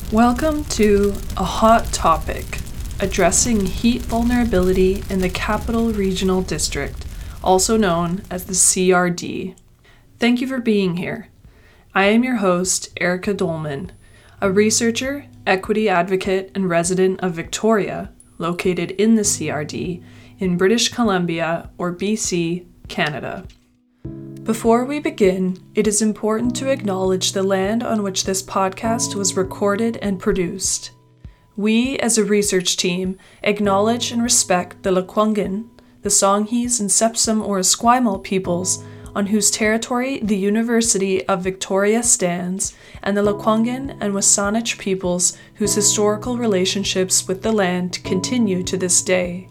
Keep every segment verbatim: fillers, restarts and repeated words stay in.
Welcome to A Hot Topic, addressing heat vulnerability in the Capital Regional District, also known as the C R D. Thank you for being here. I am your host, Erica Dolman, a researcher, equity advocate, and resident of Victoria, located in the C R D, in British Columbia, or B C, Canada. Before we begin, it is important to acknowledge the land on which this podcast was recorded and produced. We, as a research team, acknowledge and respect the Lekwungen, the Songhees and Sepsum or Esquimalt peoples, on whose territory the University of Victoria stands, and the Lekwungen and Wasanich peoples whose historical relationships with the land continue to this day.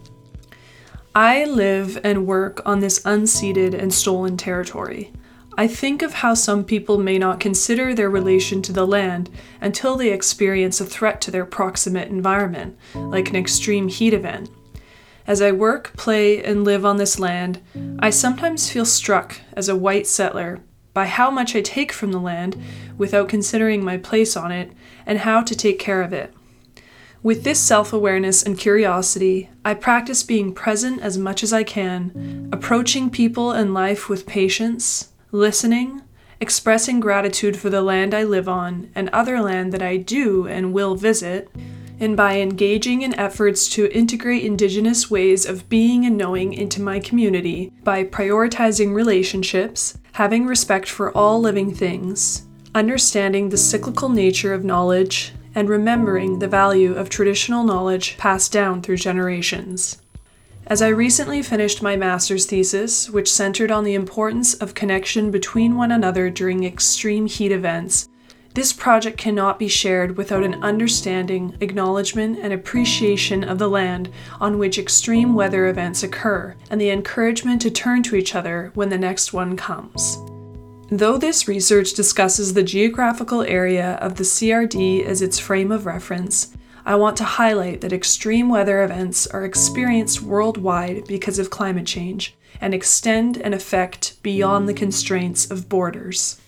I live and work on this unceded and stolen territory. I think of how some people may not consider their relation to the land until they experience a threat to their proximate environment, like an extreme heat event. As I work, play, and live on this land, I sometimes feel struck as a white settler by how much I take from the land without considering my place on it and how to take care of it. With this self-awareness and curiosity, I practice being present as much as I can, approaching people and life with patience, listening, expressing gratitude for the land I live on and other land that I do and will visit, and by engaging in efforts to integrate Indigenous ways of being and knowing into my community by prioritizing relationships, having respect for all living things, understanding the cyclical nature of knowledge, and remembering the value of traditional knowledge passed down through generations. As I recently finished my master's thesis, which centered on the importance of connection between one another during extreme heat events, this project cannot be shared without an understanding, acknowledgement, and appreciation of the land on which extreme weather events occur, and the encouragement to turn to each other when the next one comes. Though this research discusses the geographical area of the C R D as its frame of reference, I want to highlight that extreme weather events are experienced worldwide because of climate change and extend and affect beyond the constraints of borders.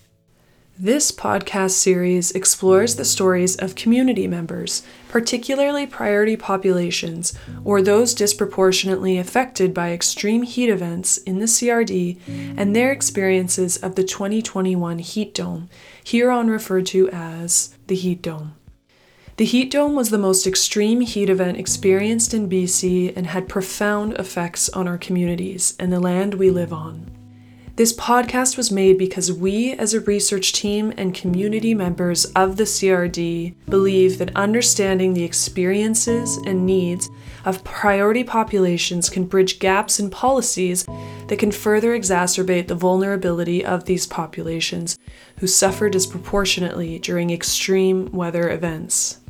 This podcast series explores the stories of community members, particularly priority populations, or those disproportionately affected by extreme heat events in the C R D, and their experiences of the twenty twenty-one heat dome, hereon referred to as the heat dome. The heat dome was the most extreme heat event experienced in B C and had profound effects on our communities and the land we live on. This podcast was made because we, as a research team and community members of the C R D, believe that understanding the experiences and needs of priority populations can bridge gaps in policies that can further exacerbate the vulnerability of these populations who suffer disproportionately during extreme weather events.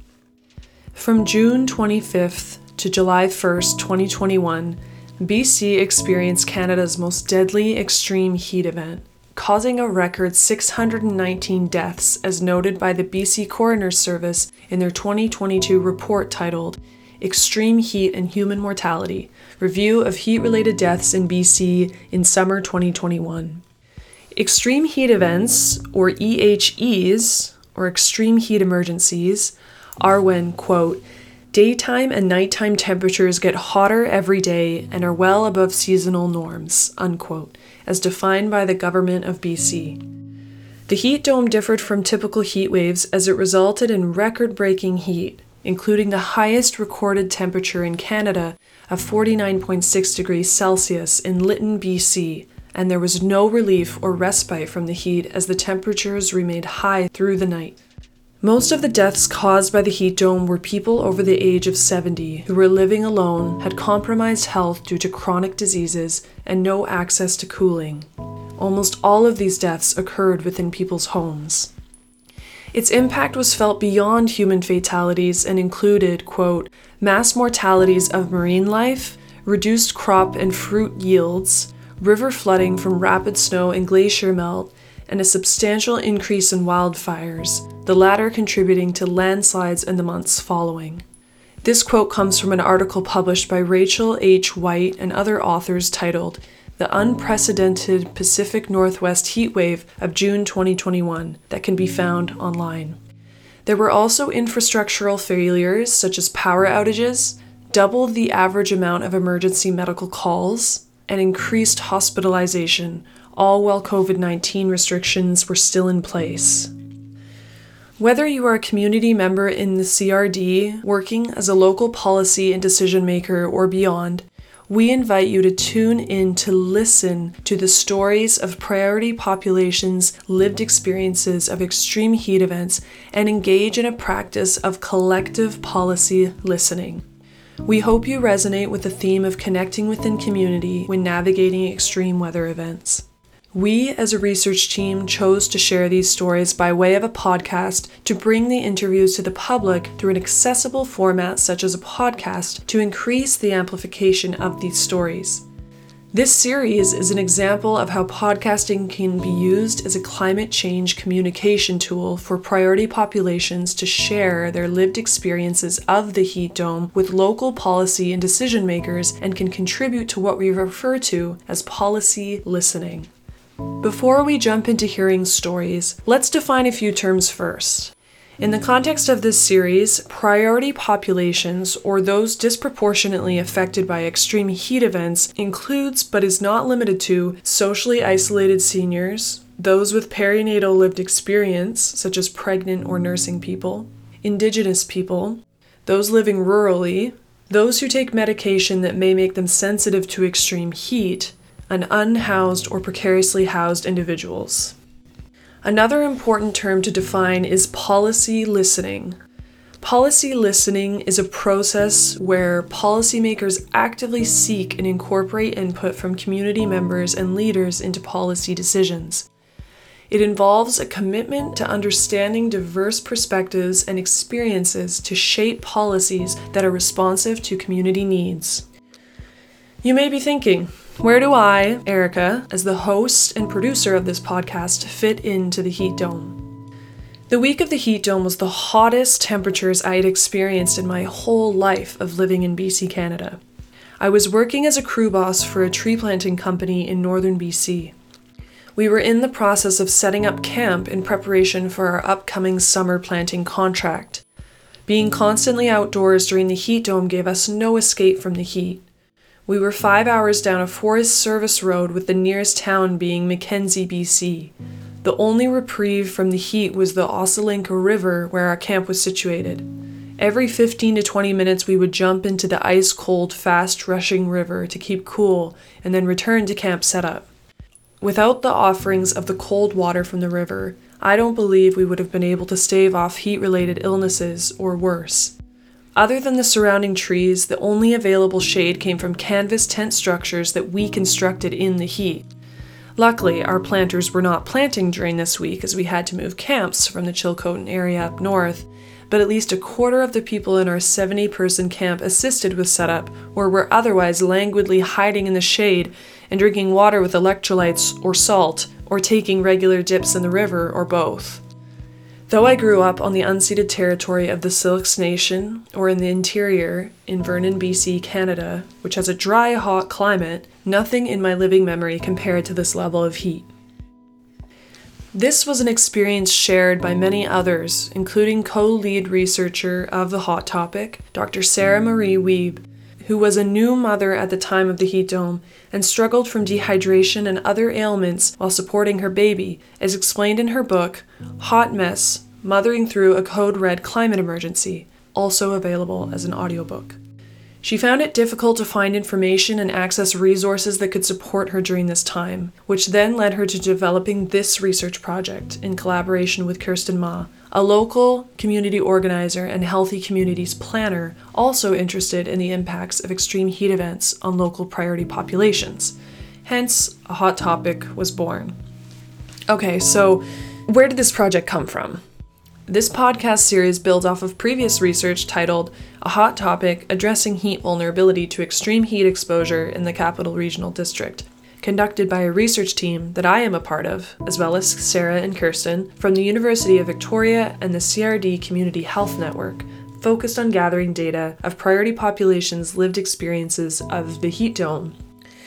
From June twenty-fifth to July first, twenty twenty-one, B C experienced Canada's most deadly extreme heat event, causing a record six hundred nineteen deaths as noted by the B C Coroner's Service in their twenty twenty-two report titled Extreme Heat and Human Mortality, Review of Heat-Related Deaths in B C in Summer twenty twenty-one. Extreme heat events, or E H Es, or extreme heat emergencies, are when, quote, daytime and nighttime temperatures get hotter every day and are well above seasonal norms, unquote, as defined by the Government of B C. The heat dome differed from typical heat waves as it resulted in record-breaking heat, including the highest recorded temperature in Canada of forty-nine point six degrees Celsius in Lytton, B C, and there was no relief or respite from the heat as the temperatures remained high through the night. Most of the deaths caused by the heat dome were people over the age of seventy who were living alone, had compromised health due to chronic diseases, and no access to cooling. Almost all of these deaths occurred within people's homes. Its impact was felt beyond human fatalities and included, quote, mass mortalities of marine life, reduced crop and fruit yields, river flooding from rapid snow and glacier melt, and a substantial increase in wildfires, the latter contributing to landslides in the months following. This quote comes from an article published by Rachel H. White and other authors titled The Unprecedented Pacific Northwest Heat Wave of June twenty twenty-one that can be found online. There were also infrastructural failures such as power outages, doubled the average amount of emergency medical calls, and increased hospitalization, all while covid nineteen restrictions were still in place. Whether you are a community member in the C R D, working as a local policy and decision maker or beyond, we invite you to tune in to listen to the stories of priority populations' lived experiences of extreme heat events and engage in a practice of collective policy listening. We hope you resonate with the theme of connecting within community when navigating extreme weather events. We, as a research team, chose to share these stories by way of a podcast to bring the interviews to the public through an accessible format such as a podcast to increase the amplification of these stories. This series is an example of how podcasting can be used as a climate change communication tool for priority populations to share their lived experiences of the heat dome with local policy and decision makers and can contribute to what we refer to as policy listening. Before we jump into hearing stories, let's define a few terms first. In the context of this series, priority populations, or those disproportionately affected by extreme heat events, includes but is not limited to socially isolated seniors, those with perinatal lived experience, such as pregnant or nursing people, Indigenous people, those living rurally, those who take medication that may make them sensitive to extreme heat, and unhoused or precariously housed individuals. Another important term to define is policy listening. Policy listening is a process where policymakers actively seek and incorporate input from community members and leaders into policy decisions. It involves a commitment to understanding diverse perspectives and experiences to shape policies that are responsive to community needs. You may be thinking, where do I, Erica, as the host and producer of this podcast, fit into the heat dome? The week of the heat dome was the hottest temperatures I had experienced in my whole life of living in B C, Canada. I was working as a crew boss for a tree planting company in northern B C. We were in the process of setting up camp in preparation for our upcoming summer planting contract. Being constantly outdoors during the heat dome gave us no escape from the heat. We were five hours down a Forest Service road with the nearest town being Mackenzie, B C. The only reprieve from the heat was the Ossalinka River where our camp was situated. Every fifteen to twenty minutes we would jump into the ice-cold, fast-rushing river to keep cool and then return to camp setup. Without the offerings of the cold water from the river, I don't believe we would have been able to stave off heat-related illnesses or worse. Other than the surrounding trees, the only available shade came from canvas tent structures that we constructed in the heat. Luckily, our planters were not planting during this week as we had to move camps from the Chilcotin area up north, but at least a quarter of the people in our seventy-person camp assisted with setup or were otherwise languidly hiding in the shade and drinking water with electrolytes or salt or taking regular dips in the river or both. Though I grew up on the unceded territory of the Syilx Nation, or in the interior, in Vernon, B C, Canada, which has a dry, hot climate, nothing in my living memory compared to this level of heat. This was an experience shared by many others, including co-lead researcher of the Hot Topic, Doctor Sarah Marie Wiebe, who was a new mother at the time of the heat dome and struggled from dehydration and other ailments while supporting her baby, as explained in her book, Hot Mess, Mothering Through a Code Red Climate Emergency, also available as an audiobook. She found it difficult to find information and access resources that could support her during this time, which then led her to developing this research project in collaboration with Kirsten Ma, a local community organizer and healthy communities planner also interested in the impacts of extreme heat events on local priority populations. Hence, A Hot Topic was born. Okay, so where did this project come from? This podcast series builds off of previous research titled A Hot Topic Addressing Heat Vulnerability to Extreme Heat Exposure in the Capital Regional District, conducted by a research team that I am a part of, as well as Sarah and Kirsten, from the University of Victoria and the C R D Community Health Network, focused on gathering data of priority populations' lived experiences of the heat dome.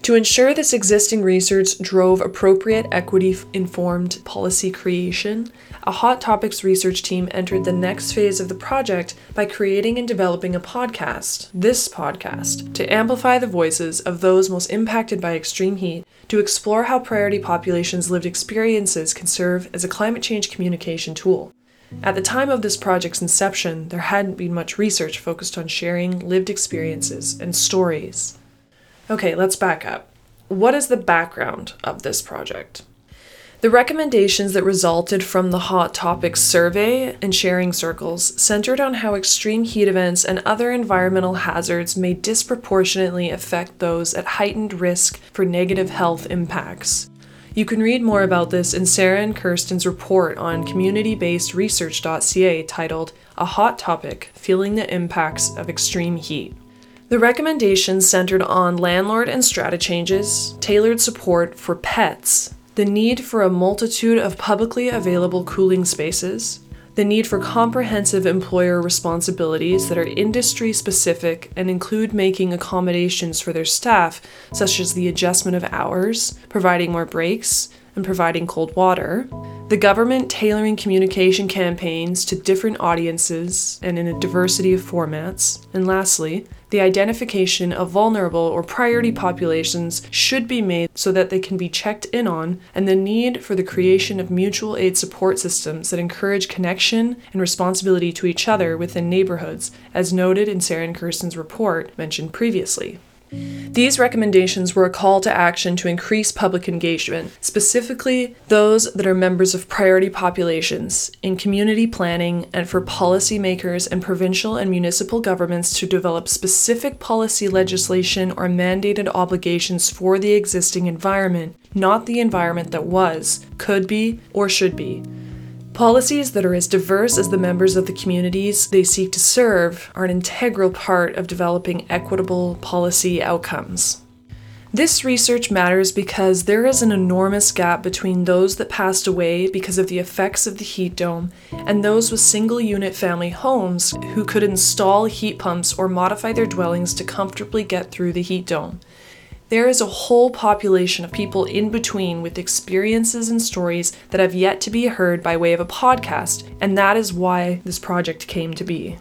To ensure this existing research drove appropriate equity-informed policy creation, a Hot Topics research team entered the next phase of the project by creating and developing a podcast, this podcast, to amplify the voices of those most impacted by extreme heat, to explore how priority populations' lived experiences can serve as a climate change communication tool. At the time of this project's inception, there hadn't been much research focused on sharing lived experiences and stories. Okay, let's back up. What is the background of this project? The recommendations that resulted from the Hot Topics survey and sharing circles centered on how extreme heat events and other environmental hazards may disproportionately affect those at heightened risk for negative health impacts. You can read more about this in Sarah and Kirsten's report on community based research dot c a titled A Hot Topic: Feeling the Impacts of Extreme Heat. The recommendations centered on landlord and strata changes, tailored support for pets, the need for a multitude of publicly available cooling spaces, the need for comprehensive employer responsibilities that are industry-specific and include making accommodations for their staff, such as the adjustment of hours, providing more breaks, and providing cold water, the government tailoring communication campaigns to different audiences and in a diversity of formats, and lastly, the identification of vulnerable or priority populations should be made so that they can be checked in on, and the need for the creation of mutual aid support systems that encourage connection and responsibility to each other within neighborhoods, as noted in Sarah and Kirsten's report mentioned previously. These recommendations were a call to action to increase public engagement, specifically those that are members of priority populations, in community planning and for policymakers and provincial and municipal governments to develop specific policy legislation or mandated obligations for the existing environment, not the environment that was, could be, or should be. Policies that are as diverse as the members of the communities they seek to serve are an integral part of developing equitable policy outcomes. This research matters because there is an enormous gap between those that passed away because of the effects of the heat dome and those with single-unit family homes who could install heat pumps or modify their dwellings to comfortably get through the heat dome. There is a whole population of people in between with experiences and stories that have yet to be heard by way of a podcast, and that is why this project came to be.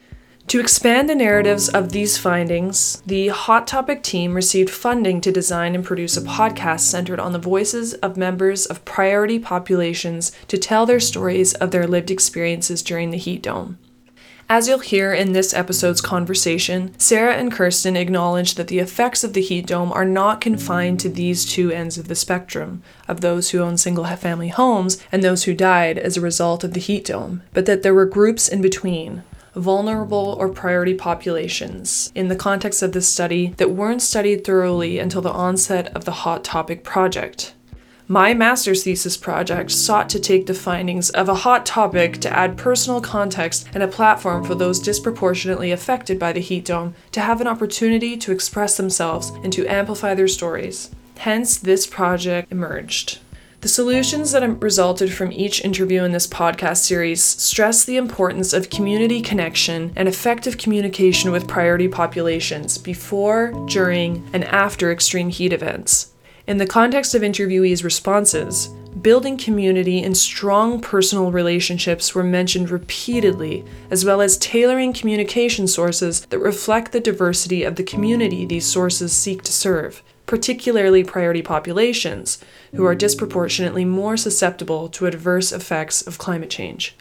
To expand the narratives of these findings, the Hot Topic team received funding to design and produce a podcast centered on the voices of members of priority populations to tell their stories of their lived experiences during the heat dome. As you'll hear in this episode's conversation, Sarah and Kirsten acknowledge that the effects of the heat dome are not confined to these two ends of the spectrum, of those who own single-family homes and those who died as a result of the heat dome, but that there were groups in between, vulnerable or priority populations, in the context of this study that weren't studied thoroughly until the onset of the Hot Topic project. My master's thesis project sought to take the findings of a hot topic to add personal context and a platform for those disproportionately affected by the heat dome to have an opportunity to express themselves and to amplify their stories. Hence, this project emerged. The solutions that resulted from each interview in this podcast series stress the importance of community connection and effective communication with priority populations before, during, and after extreme heat events. In the context of interviewees' responses, building community and strong personal relationships were mentioned repeatedly, as well as tailoring communication sources that reflect the diversity of the community these sources seek to serve, particularly priority populations, who are disproportionately more susceptible to adverse effects of climate change.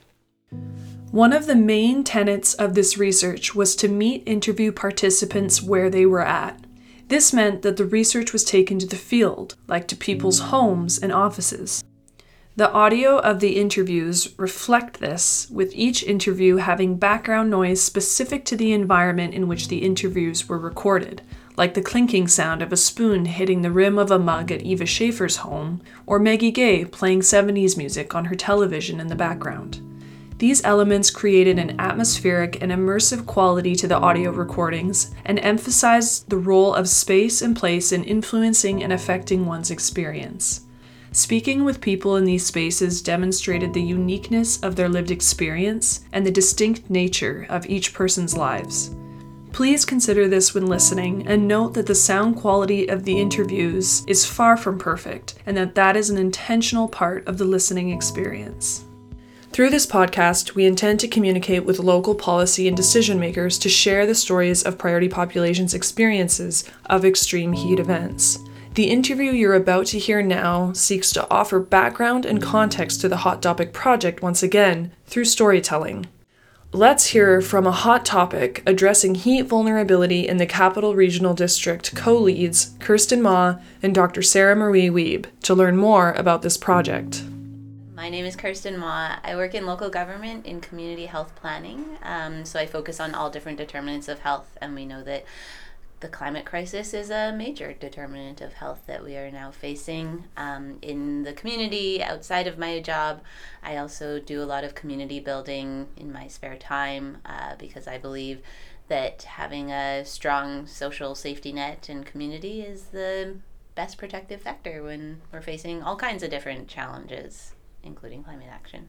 One of the main tenets of this research was to meet interview participants where they were at. This meant that the research was taken to the field, like to people's homes and offices. The audio of the interviews reflect this, with each interview having background noise specific to the environment in which the interviews were recorded, like the clinking sound of a spoon hitting the rim of a mug at Eva Schaefer's home, or Maggie Gay playing seventies music on her television in the background. These elements created an atmospheric and immersive quality to the audio recordings and emphasized the role of space and place in influencing and affecting one's experience. Speaking with people in these spaces demonstrated the uniqueness of their lived experience and the distinct nature of each person's lives. Please consider this when listening and note that the sound quality of the interviews is far from perfect and that that is an intentional part of the listening experience. Through this podcast, we intend to communicate with local policy and decision makers to share the stories of priority populations' experiences of extreme heat events. The interview you're about to hear now seeks to offer background and context to the Hot Topic project once again through storytelling. Let's hear from a Hot Topic addressing heat vulnerability in the Capital Regional District co-leads Kirsten Ma and Doctor Sarah Marie Wiebe to learn more about this project. My name is Kirsten Ma. I work in local government in community health planning. Um, so I focus on all different determinants of health, and we know that the climate crisis is a major determinant of health that we are now facing um, in the community. Outside of my job, I also do a lot of community building in my spare time uh, because I believe that having a strong social safety net and community is the best protective factor when we're facing all kinds of different challenges, including climate action.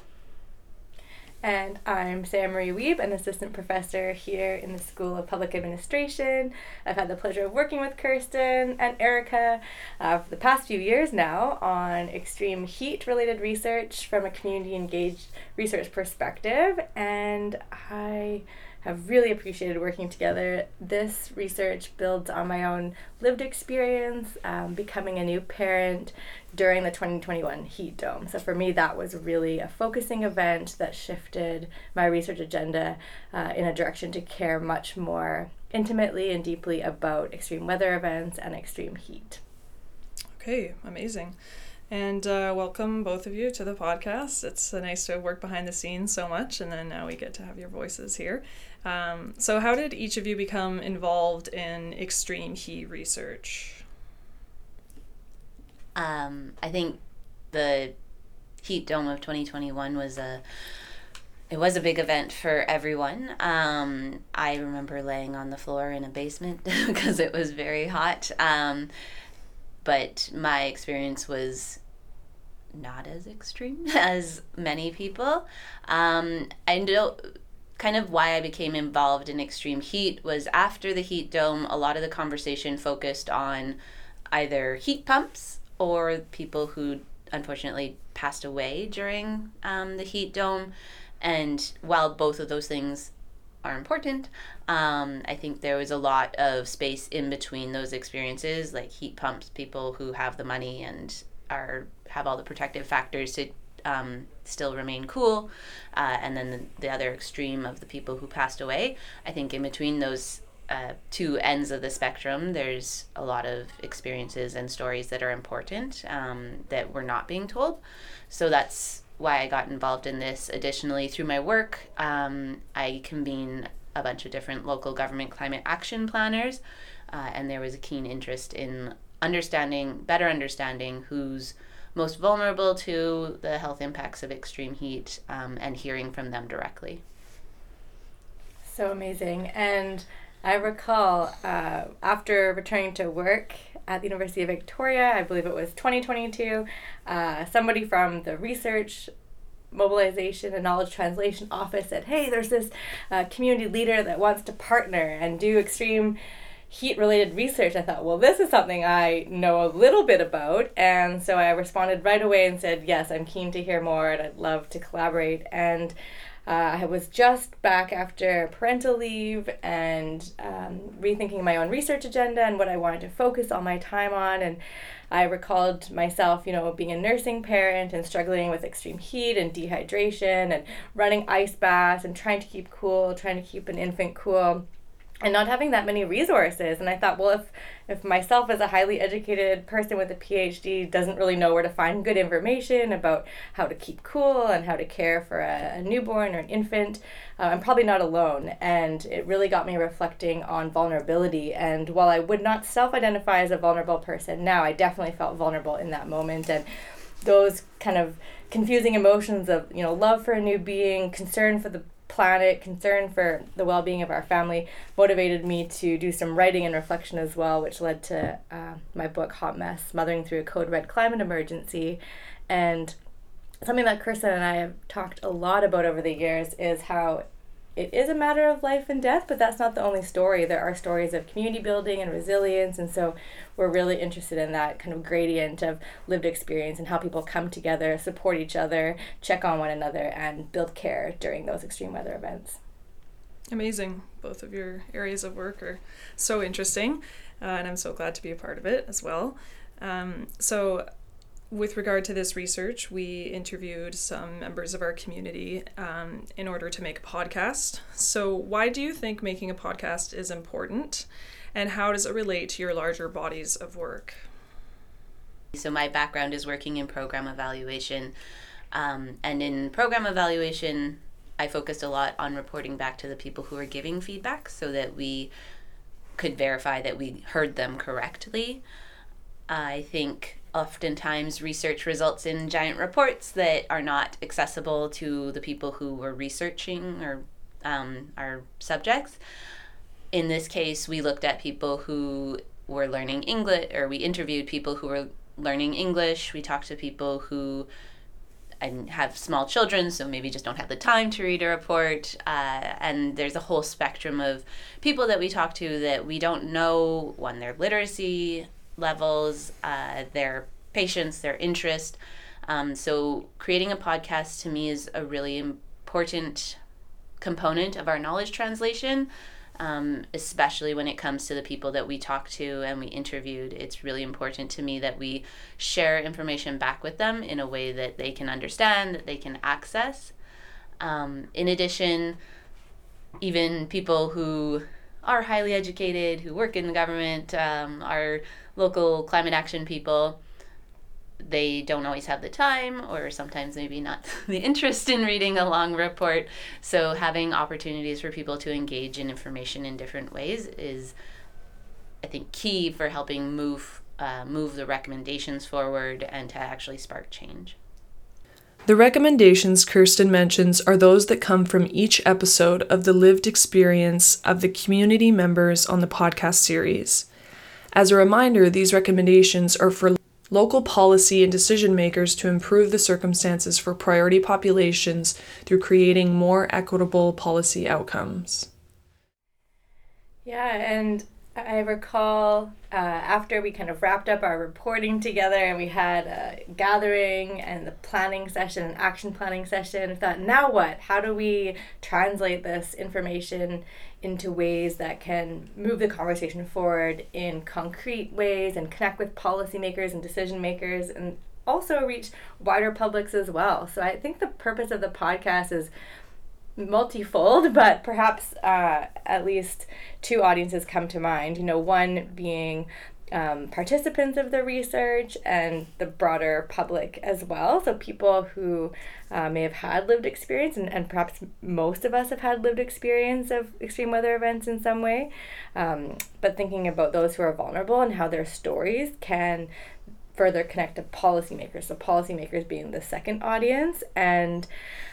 And I'm Sarah Marie Wiebe, an assistant professor here in the School of Public Administration. I've had the pleasure of working with Kirsten and Erica uh, for the past few years now on extreme heat-related research from a community-engaged research perspective, and I have really appreciated working together. This research builds on my own lived experience, um, becoming a new parent during the twenty twenty-one heat dome. So for me, that was really a focusing event that shifted my research agenda uh, in a direction to care much more intimately and deeply about extreme weather events and extreme heat. Okay, amazing. And uh, welcome both of you to the podcast. It's uh, nice to work behind the scenes so much, and then now we get to have your voices here. Um, so how did each of you become involved in extreme heat research? Um, I think the heat dome of twenty twenty-one was a it was a big event for everyone. Um, I remember laying on the floor in a basement because it was very hot. Um, but my experience was not as extreme as many people. Um, I know kind of why I became involved in extreme heat was after the heat dome, a lot of the conversation focused on either heat pumps or people who unfortunately passed away during um, the heat dome. And while both of those things are important, um, I think there was a lot of space in between those experiences, like heat pumps, people who have the money and are have all the protective factors to um, still remain cool, uh, and then the, the other extreme of the people who passed away. I think in between those uh, two ends of the spectrum, there's a lot of experiences and stories that are important um, that were not being told. So that's why I got involved in this. Additionally, through my work, um, I convene a bunch of different local government climate action planners, uh, and there was a keen interest in understanding, better understanding who's most vulnerable to the health impacts of extreme heat, um, and hearing from them directly. So amazing. And I recall uh, after returning to work at the University of Victoria, I believe it was twenty twenty-two, uh, somebody from the research mobilization and knowledge translation office said, hey, there's this uh, community leader that wants to partner and do extreme heat related research. I thought, well, this is something I know a little bit about. And so I responded right away and said, yes, I'm keen to hear more and I'd love to collaborate. And Uh, I was just back after parental leave and um, rethinking my own research agenda and what I wanted to focus all my time on. And I recalled myself, you know, being a nursing parent and struggling with extreme heat and dehydration and running ice baths and trying to keep cool, trying to keep an infant cool, and not having that many resources. And I thought, well, if if myself as a highly educated person with a P H D doesn't really know where to find good information about how to keep cool and how to care for a, a newborn or an infant, uh, I'm probably not alone. And it really got me reflecting on vulnerability. And while I would not self-identify as a vulnerable person now, I definitely felt vulnerable in that moment. And those kind of confusing emotions of, you know, love for a new being, concern for the planet, concern for the well-being of our family motivated me to do some writing and reflection as well, which led to uh, my book Hot Mess, Mothering Through a Code Red Climate Emergency. And something that Kirsten and I have talked a lot about over the years is how it is a matter of life and death, but that's not the only story. There are stories of community building and resilience, and so we're really interested in that kind of gradient of lived experience and how people come together, support each other, check on one another, and build care during those extreme weather events. Amazing. Both of your areas of work are so interesting, uh, and I'm so glad to be a part of it as well. Um, so with regard to this research, we interviewed some members of our community um, in order to make a podcast. So why do you think making a podcast is important, and how does it relate to your larger bodies of work? So my background is working in program evaluation, um, and in program evaluation, I focused a lot on reporting back to the people who were giving feedback so that we could verify that we heard them correctly. I think oftentimes research results in giant reports that are not accessible to the people who were researching or um, our subjects. In this case, we looked at people who were learning English, or we interviewed people who were learning English. We talked to people who have small children, so maybe just don't have the time to read a report. Uh, and there's a whole spectrum of people that we talk to that we don't know, one, their literacy levels, uh, their patience, their interest. Um, so creating a podcast to me is a really important component of our knowledge translation, um, especially when it comes to the people that we talk to and we interviewed. It's really important to me that we share information back with them in a way that they can understand, that they can access. Um, in addition, even people who are highly educated, who work in the government, um, are local climate action people, they don't always have the time, or sometimes maybe not the interest in reading a long report. So having opportunities for people to engage in information in different ways is, I think, key for helping move uh, move the recommendations forward and to actually spark change. The recommendations Kirsten mentions are those that come from each episode of the lived experience of the community members on the podcast series. As a reminder, these recommendations are for local policy and decision makers to improve the circumstances for priority populations through creating more equitable policy outcomes. Yeah, and I recall uh, after we kind of wrapped up our reporting together and we had a gathering and the planning session and action planning session, I thought, now what? How do we translate this information into ways that can move the conversation forward in concrete ways and connect with policymakers and decision makers and also reach wider publics as well? So I think the purpose of the podcast is multifold, but perhaps uh, at least two audiences come to mind. You know, one being um, participants of the research and the broader public as well. So people who uh, may have had lived experience, and, and perhaps most of us have had lived experience of extreme weather events in some way. Um, but thinking about those who are vulnerable and how their stories can further connect to policymakers. So policymakers being the second audience. And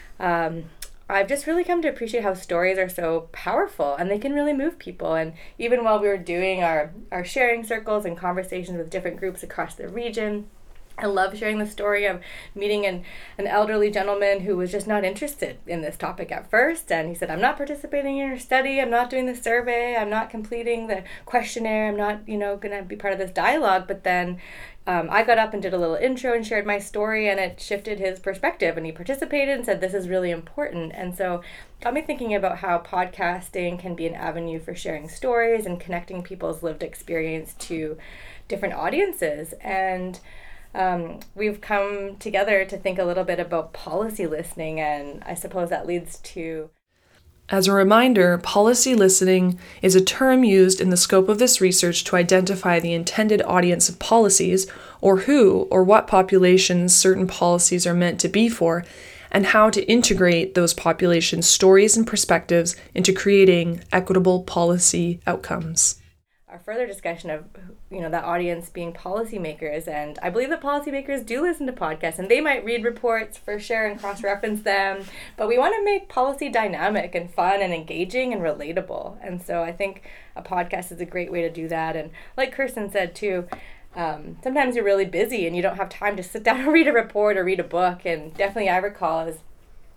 um, I've just really come to appreciate how stories are so powerful and they can really move people. And even while we were doing our, our sharing circles and conversations with different groups across the region, I love sharing the story of meeting an, an elderly gentleman who was just not interested in this topic at first. And he said, I'm not participating in your study. I'm not doing the survey. I'm not completing the questionnaire. I'm not, you know, going to be part of this dialogue. But then um, I got up and did a little intro and shared my story, and it shifted his perspective. And he participated and said, this is really important. And so it got me thinking about how podcasting can be an avenue for sharing stories and connecting people's lived experience to different audiences. And Um, we've come together to think a little bit about policy listening, and I suppose that leads to... As a reminder, policy listening is a term used in the scope of this research to identify the intended audience of policies, or who or what populations certain policies are meant to be for, and how to integrate those populations' stories and perspectives into creating equitable policy outcomes. Our further discussion of, you know, that audience being policymakers, and I believe that policymakers do listen to podcasts, and they might read reports for sure and cross-reference them, but we want to make policy dynamic and fun and engaging and relatable, and so I think a podcast is a great way to do that. And like Kirsten said too, um, sometimes you're really busy and you don't have time to sit down and read a report or read a book, and definitely I recall as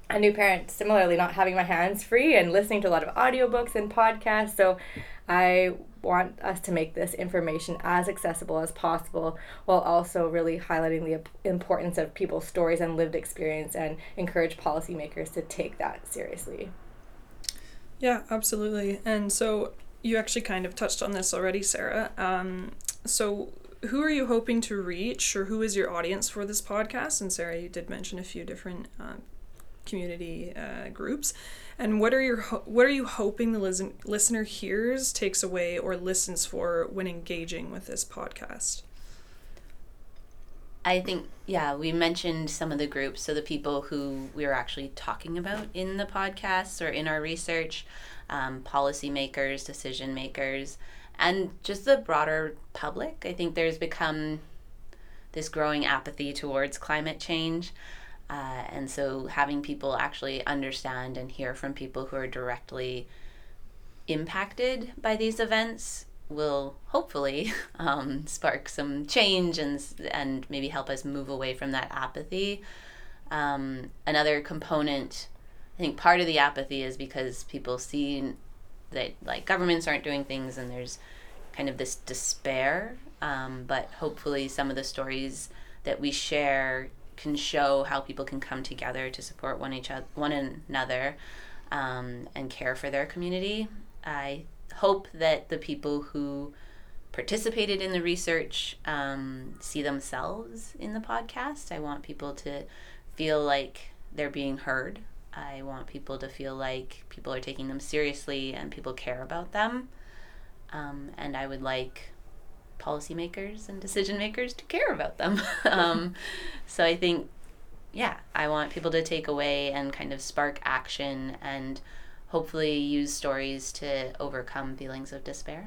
a new parent, similarly, not having my hands free and listening to a lot of audiobooks and podcasts. So I want us to make this information as accessible as possible, while also really highlighting the importance of people's stories and lived experience, and encourage policymakers to take that seriously. Yeah, absolutely. And so you actually kind of touched on this already, Sarah. Um, so who are you hoping to reach, or who is your audience for this podcast? And Sarah, you did mention a few different uh, community uh, groups. And what are your ho- what are you hoping the listen- listener hears, takes away, or listens for when engaging with this podcast? I think, yeah, we mentioned some of the groups, so the people who we were actually talking about in the podcasts or in our research, um, policymakers, decision makers, and just the broader public. I think there's become this growing apathy towards climate change. Uh, and so having people actually understand and hear from people who are directly impacted by these events will hopefully um, spark some change and and maybe help us move away from that apathy. Um, another component, I think part of the apathy is because people see that like governments aren't doing things and there's kind of this despair. Um, but hopefully some of the stories that we share can show how people can come together to support one each other, one another, um, and care for their community. I hope that the people who participated in the research um, see themselves in the podcast. I want people to feel like they're being heard. I want people to feel like people are taking them seriously and people care about them. Um, and I would like policymakers and decision makers to care about them. um, so I think, yeah, I want people to take away and kind of spark action and hopefully use stories to overcome feelings of despair.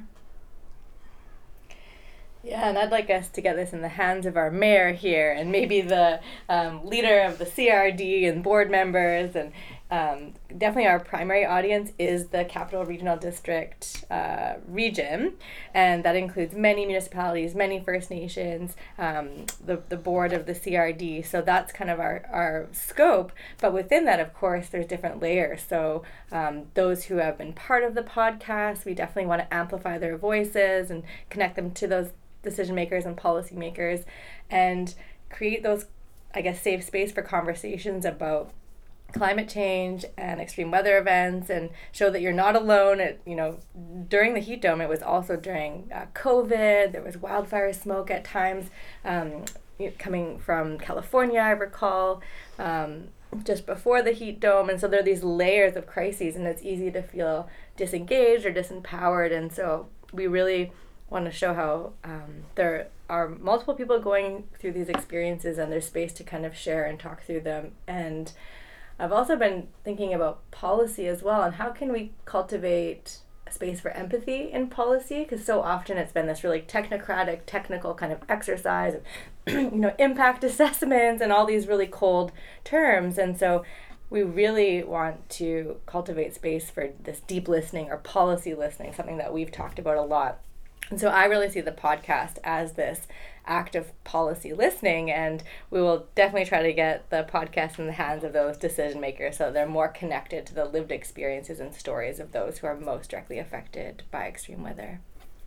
Yeah, and I'd like us to get this in the hands of our mayor here, and maybe the um, leader of the C R D and board members, and um, definitely our primary audience is the Capital Regional District uh, region, and that includes many municipalities, many First Nations, um, the, the board of the C R D, so that's kind of our, our scope, but within that, of course, there's different layers, so um, those who have been part of the podcast, we definitely want to amplify their voices and connect them to those decision makers and policy makers, and create those, I guess, safe space for conversations about climate change and extreme weather events, and show that you're not alone. It, you know, during the heat dome, it was also during uh, COVID. There was wildfire smoke at times um, coming from California, I recall, um, just before the heat dome. And so there are these layers of crises, and it's easy to feel disengaged or disempowered. And so we really want to show how um, there are multiple people going through these experiences, and there's space to kind of share and talk through them. And I've also been thinking about policy as well, and how can we cultivate a space for empathy in policy, because so often it's been this really technocratic, technical kind of exercise of you know, impact assessments and all these really cold terms. And so we really want to cultivate space for this deep listening or policy listening, something that we've talked about a lot. And so I really see the podcast as this act of policy listening, and we will definitely try to get the podcast in the hands of those decision makers so they're more connected to the lived experiences and stories of those who are most directly affected by extreme weather.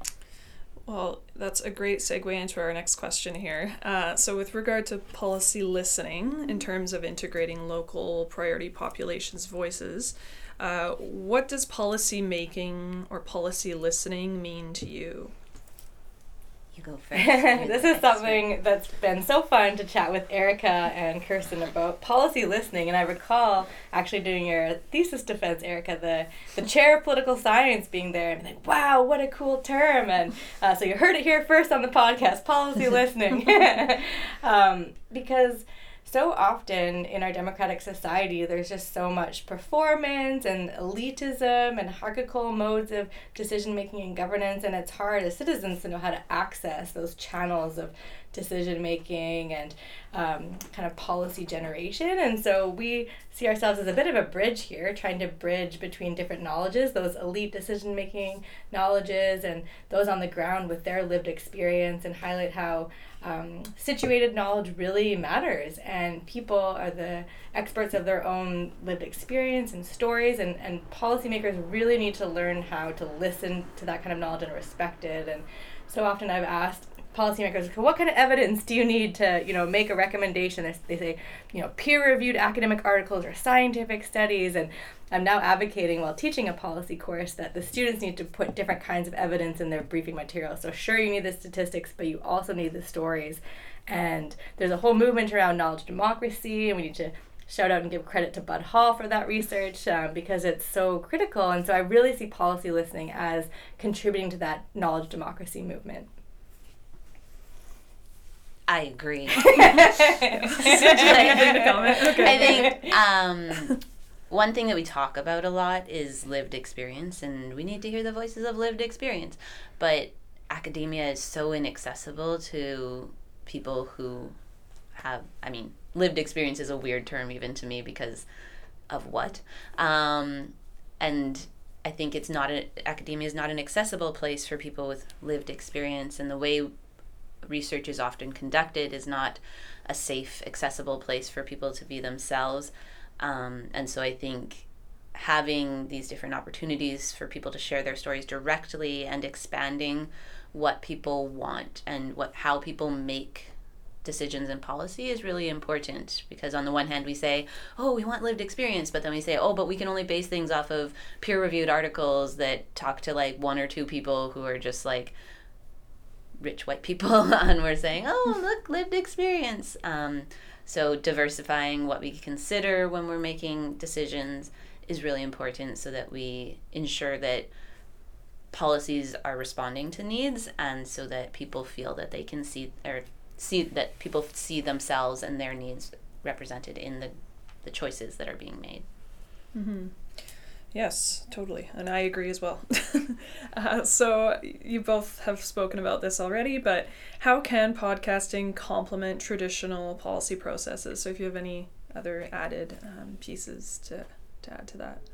Well, that's a great segue into our next question here. Uh, so with regard to policy listening, in terms of integrating local priority populations' voices, uh, what does policy making or policy listening mean to you? You go first. This is something that's been so fun to chat with Erica and Kirsten about policy listening. And I recall actually doing your thesis defense, Erica, the, the chair of political science being there, and like, wow, what a cool term. And uh, so you heard it here first on the podcast, policy listening. um, because so often in our democratic society, there's just so much performance and elitism and hierarchical modes of decision-making and governance, and it's hard as citizens to know how to access those channels of decision-making and um, kind of policy generation. And so we see ourselves as a bit of a bridge here, trying to bridge between different knowledges, those elite decision-making knowledges and those on the ground with their lived experience, and highlight how um, situated knowledge really matters, and people are the experts of their own lived experience and stories, and, and policymakers really need to learn how to listen to that kind of knowledge and respect it. And so often I've asked policymakers, what kind of evidence do you need to, you know, make a recommendation? They, they say, you know, peer-reviewed academic articles or scientific studies. And I'm now advocating while teaching a policy course that the students need to put different kinds of evidence in their briefing material. So sure, you need the statistics, but you also need the stories. And there's a whole movement around knowledge democracy, and we need to shout out and give credit to Bud Hall for that research um, because it's so critical. And so I really see policy listening as contributing to that knowledge democracy movement. I agree. Such a thing to comment. Okay. I think um, one thing that we talk about a lot is lived experience, and we need to hear the voices of lived experience. But academia is so inaccessible to people who have, I mean, lived experience is a weird term even to me because of what? Um, and I think it's not, a, academia is not an accessible place for people with lived experience, and the way research is often conducted is not a safe, accessible place for people to be themselves. Um, and so I think having these different opportunities for people to share their stories directly and expanding what people want and what how people make decisions in policy is really important, because on the one hand we say, oh, we want lived experience, but then we say, oh, but we can only base things off of peer-reviewed articles that talk to like one or two people who are just like rich white people, and we're saying, oh, look, lived experience. Um, so diversifying what we consider when we're making decisions is really important so that we ensure that policies are responding to needs, and so that people feel that they can see or see that people see themselves and their needs represented in the, the choices that are being made. Mm-hmm. Yes, totally. And I agree as well. uh, so you both have spoken about this already, but how can podcasting complement traditional policy processes? So if you have any other added um, pieces to, to add to that.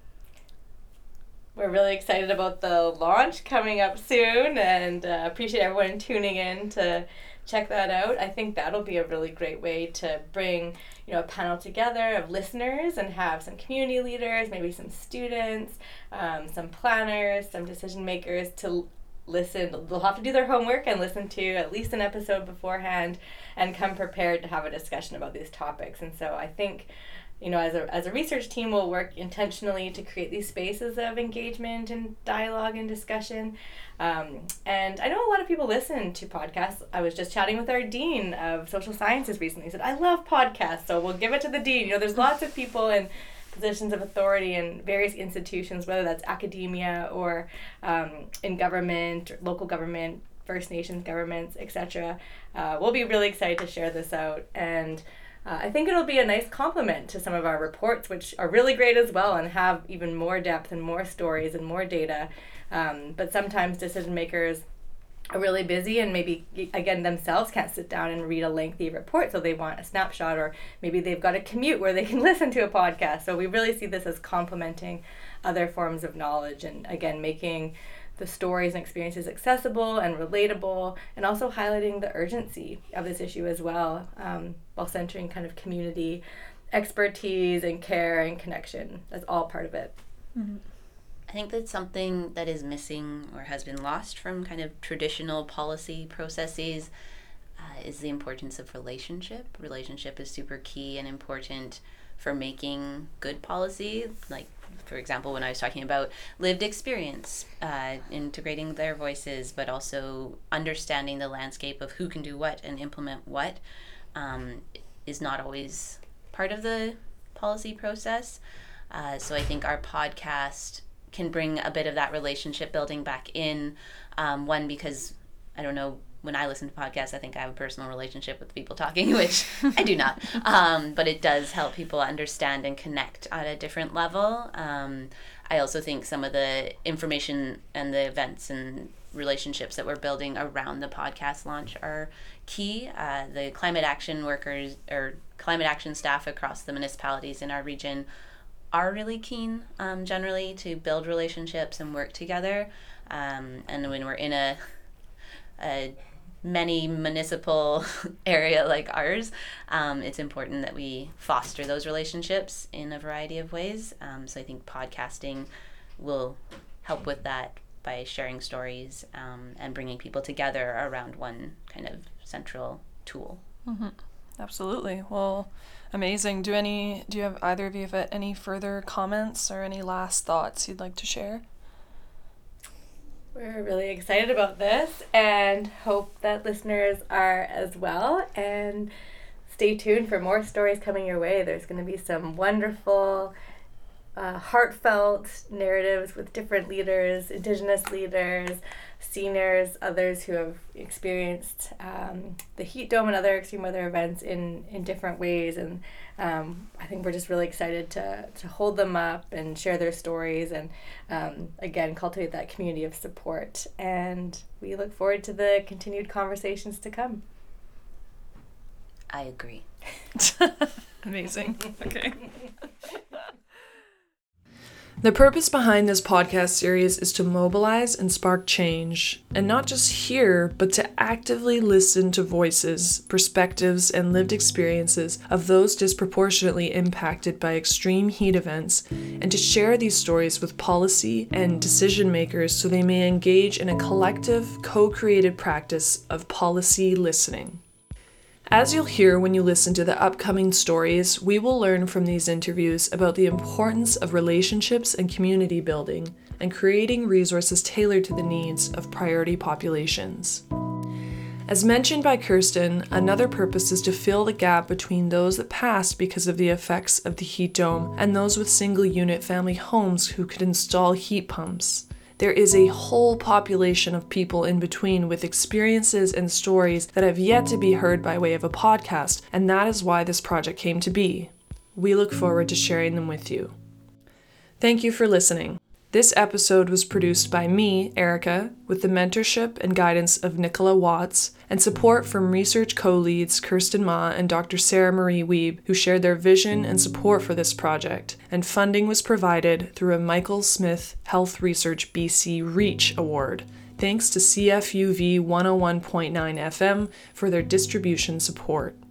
We're really excited about the launch coming up soon, and uh, appreciate everyone tuning in to check that out. I think that'll be a really great way to bring, you know, a panel together of listeners and have some community leaders, maybe some students, um, some planners, some decision makers to listen. They'll have to do their homework and listen to at least an episode beforehand and come prepared to have a discussion about these topics. And so I think, you know, as a as a research team, we'll work intentionally to create these spaces of engagement and dialogue and discussion. Um, and I know a lot of people listen to podcasts. I was just chatting with our dean of social sciences recently. He said, I love podcasts, so we'll give it to the dean. You know, there's lots of people in positions of authority in various institutions, whether that's academia or um, in government, or local government, First Nations governments, et cetera. Uh, we'll be really excited to share this out, and Uh, I think it'll be a nice complement to some of our reports, which are really great as well and have even more depth and more stories and more data. Um, but sometimes decision makers are really busy and maybe, again, themselves can't sit down and read a lengthy report, so they want a snapshot, or maybe they've got a commute where they can listen to a podcast. So we really see this as complementing other forms of knowledge, and, again, making the stories and experiences accessible and relatable, and also highlighting the urgency of this issue as well, um, while centering kind of community expertise and care and connection. That's all part of it. Mm-hmm. I think that's something that is missing or has been lost from kind of traditional policy processes uh, is the importance of relationship. Relationship is super key and important for making good policy. Like, for example, when I was talking about lived experience, uh, integrating their voices, but also understanding the landscape of who can do what and implement what, um, is not always part of the policy process. Uh, so I think our podcast can bring a bit of that relationship building back in. Um, one, because, I don't know, when I listen to podcasts, I think I have a personal relationship with people talking, which I do not. Um, but it does help people understand and connect at a different level. Um, I also think some of the information and the events and relationships that we're building around the podcast launch are key. Uh, the climate action workers or climate action staff across the municipalities in our region are really keen, um, generally, to build relationships and work together. Um, and when we're in a, a many municipal area like ours, um, it's important that we foster those relationships in a variety of ways. Um, so I think podcasting will help with that by sharing stories um, and bringing people together around one kind of central tool. Mm-hmm. Absolutely. Well, amazing. Do any? Do you have either of you have any further comments or any last thoughts you'd like to share? We're really excited about this and hope that listeners are as well. And stay tuned for more stories coming your way. There's going to be some wonderful, uh, heartfelt narratives with different leaders, Indigenous leaders, seniors, others who have experienced um, the heat dome and other extreme weather events in, in different ways. And um, I think we're just really excited to, to hold them up and share their stories and, um, again, cultivate that community of support. And we look forward to the continued conversations to come. I agree. Amazing. Okay. The purpose behind this podcast series is to mobilize and spark change, and not just hear, but to actively listen to voices, perspectives, and lived experiences of those disproportionately impacted by extreme heat events, and to share these stories with policy and decision makers so they may engage in a collective, co-created practice of policy listening. As you'll hear when you listen to the upcoming stories, we will learn from these interviews about the importance of relationships and community building and creating resources tailored to the needs of priority populations. As mentioned by Kirsten, another purpose is to fill the gap between those that passed because of the effects of the heat dome and those with single-unit family homes who could install heat pumps. There is a whole population of people in between with experiences and stories that have yet to be heard by way of a podcast, and that is why this project came to be. We look forward to sharing them with you. Thank you for listening. This episode was produced by me, Erica, with the mentorship and guidance of Nicola Watts, and support from research co-leads Kirsten Ma and Doctor Sarah Marie Wiebe, who shared their vision and support for this project, and funding was provided through a Michael Smith Health Research B C REACH Award. Thanks to C F U V one oh one point nine F M for their distribution support.